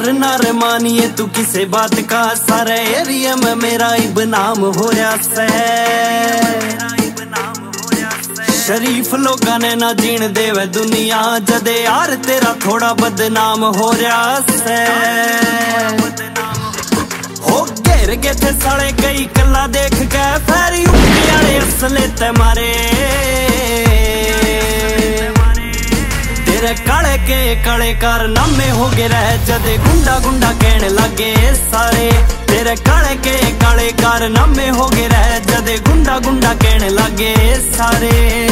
यार ना रे मानिए तू किसे बात का, सारे एरिया में मेरा ही बनाम हो रहा से। शरीफ लोगा ने ना जीण देवे दुनिया, जदे यार तेरा थोड़ा बदनाम हो रहा से। हो घेर के थे साले कई कला देख के, फेरी उठे असले ते मारे। तेरे काले के काले कारनामे हो गए रह, जदे गुंडा गुंडा कहने लगे सारे। तेरे काले के काले कारनामे हो गए रह, जदे गुंडा गुंडा कहने लगे सारे।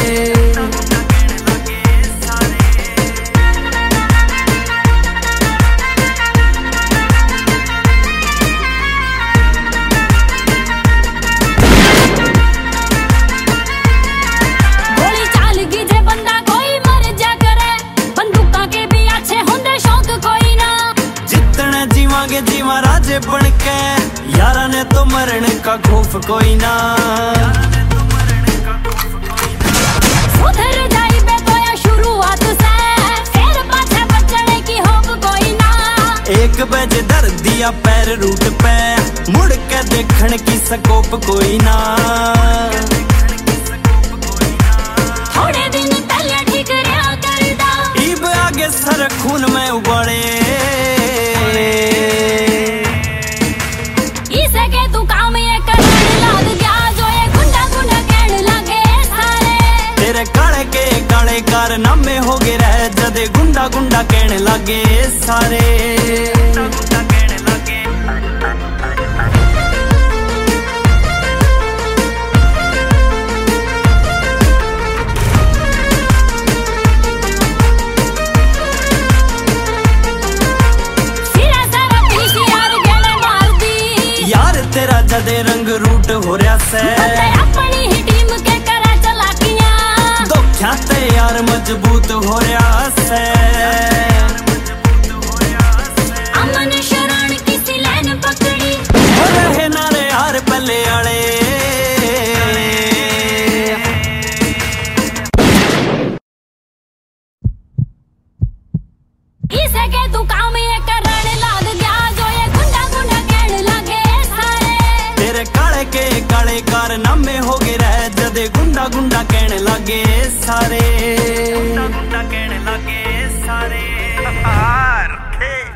जीवा राजे बन के यारा ने तो मरण का खौफ कोई ना। सुधर जाई बे तो या शुरुआत से, फिर पाछे बचने की होप कोई ना। एक बजे दर दिया पैर रूट पे, मुड़ के देखने की स्कोप कोई ना। थोड़े दिन पहले ठीक रहा करदा, इब आगे सर खून में उबाले। काले कारनामे हो गए रह, जदे गुंडा गुंडा कहने लगे सारे। यार तेरा जदे रंग रूट हो रहा से, अपनी ही टीम के करा चलाकियां। ख्याते यार मजबूत हो रहा से। अमन शरण की लाइन पकड़ी, हो रहे नारे यार पल्ले आले। इसे के तू काम ये करने लग गया, जो ये गुंडा गुंडा कहने लगे सारे। तेरे काले के काले कारनामे हो गए रह, जदे गुंडा गुंडा कहने लगे सारे। गुंडा गुंडा कहने लगे सारे।